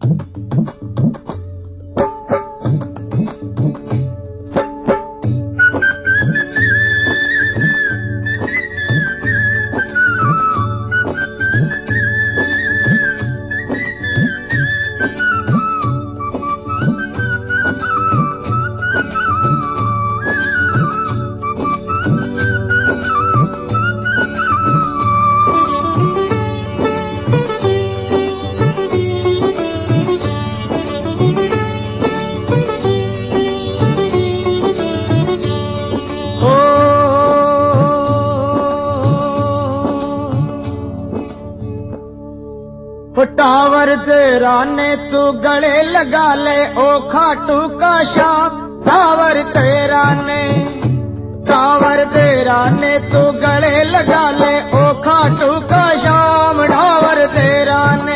Tower तेरा ने तू गले लगा ले ओ खाटू का शाम। टावर तेरा ने तू गले लगा ले ओ खाटू का शाम। टावर तेरा ने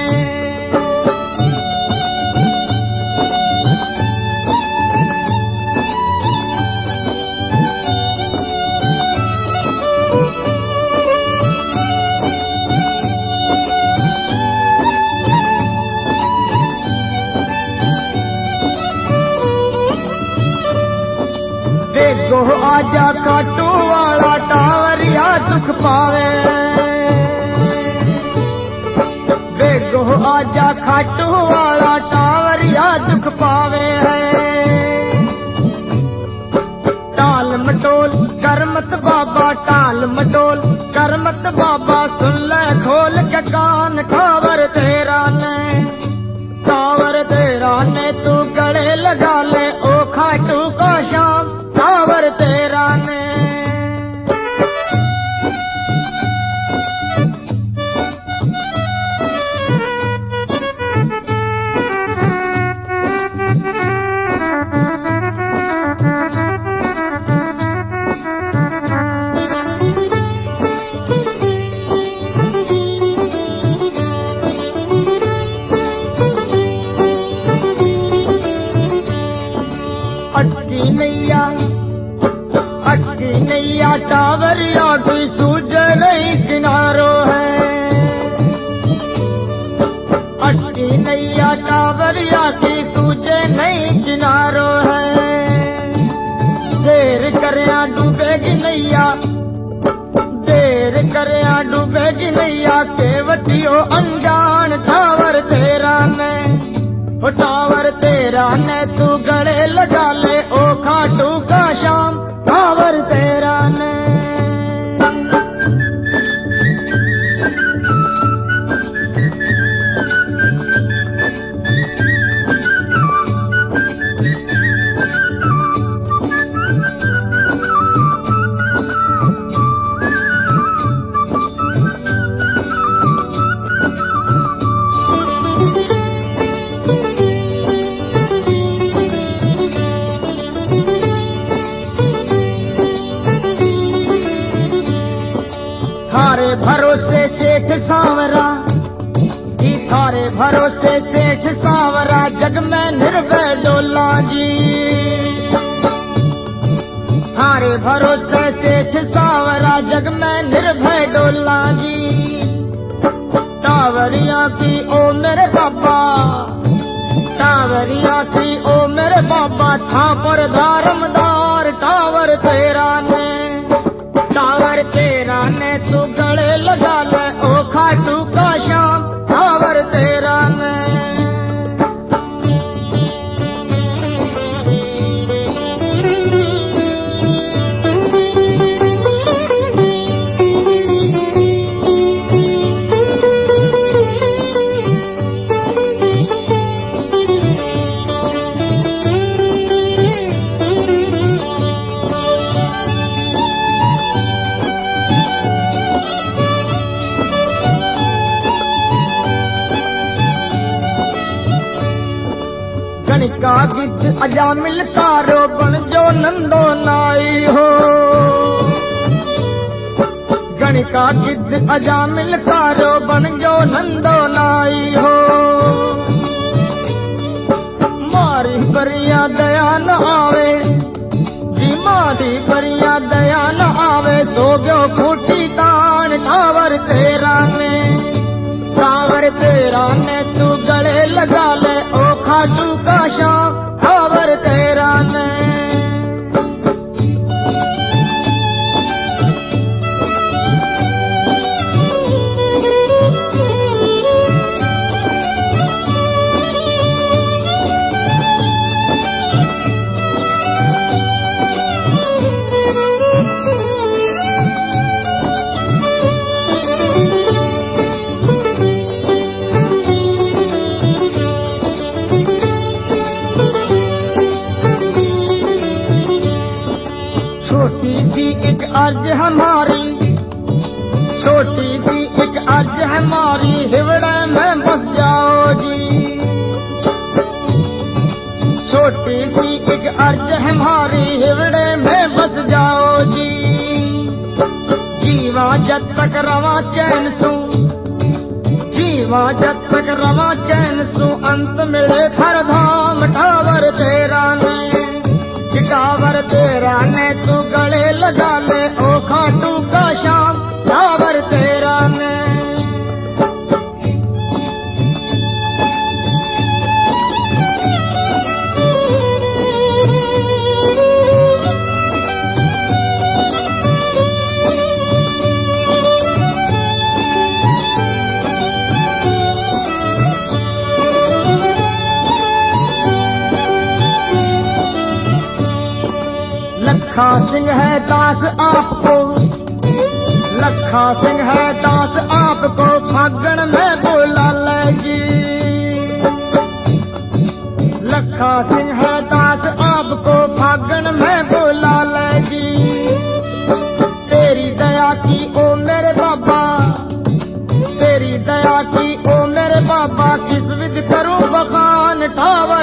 देखो आजा खाटू वाला टावरिया दुख पावे। देखो आजा खाटू वाला टावरिया दुख पावे है। टाल मटोल कर मत बाबा, टाल मटोल कर मत बाबा, सुन ले खोल के कान। टावर तेरा ने तू गले लगा ले ओ खाटू का शाम। टावर तेरा ने अटकी नैया टावरिया की सूझे नहीं किनारो है। अटकी नैया टावरिया की सूझे नहीं किनारो है। देर करया डूबेगी नैया, देर करया डूबेगी नैया, केवटियो अनजान। टावर तेरा ने तू गले लगा ले ओ खाटू का शाम। टावर तेरा ने थारे भरोसे सेठ सांवरा जी, थारे भरोसे सेठ सांवरा, जग में निर्भय डोला जी। थारे भरोसे सेठ सांवरा, जग में निर्भय डोला जी। टावरिया की ओ मेरे बाबा, टावरिया की ओ मेरे बाबा, था पर धारमदार। टावर तेरा ने तू गले लगा ले ओ खाटू का शाम। टावर तेरा ने गणिका गिद्ध अजामिल तारो, बन जो नंदो नाई हो। गणिका गिद्ध अजामिल तारो, बन जो नंदो नाई हो। मारी परिया दया न आवे जी, मारी परिया दया न आवे, सो गयो खूटी तान। टावर तेरा ने तू गले लगा का शाम ठावर तेरा ने। छोटी सी एक अर्ज हमारी, छोटी सी एक अर्ज हमारी, हिवड़े में बस जाओ जी। छोटी सी एक अर्ज हमारी, हिवड़े में बस जाओ जी। जीवा जब तक रवा चैन सू, जीवा जब तक रवा चैन सू, अंत मिले थर धाम ठावर तेरा ने। टावर तेरा ने तू गले लगा ले, ओ खाटू का शाम टावर तेरा ने। लखा सिंह है दास आपको, लखा सिंह है दास आपको, फागण में बोला ले जी। लखा सिंह है दास आपको, फागण में बोला ले जी। तेरी दया की ओ मेरे बाबा, तेरी दया की ओ मेरे बाबा, किस विध करूं बखान ठावर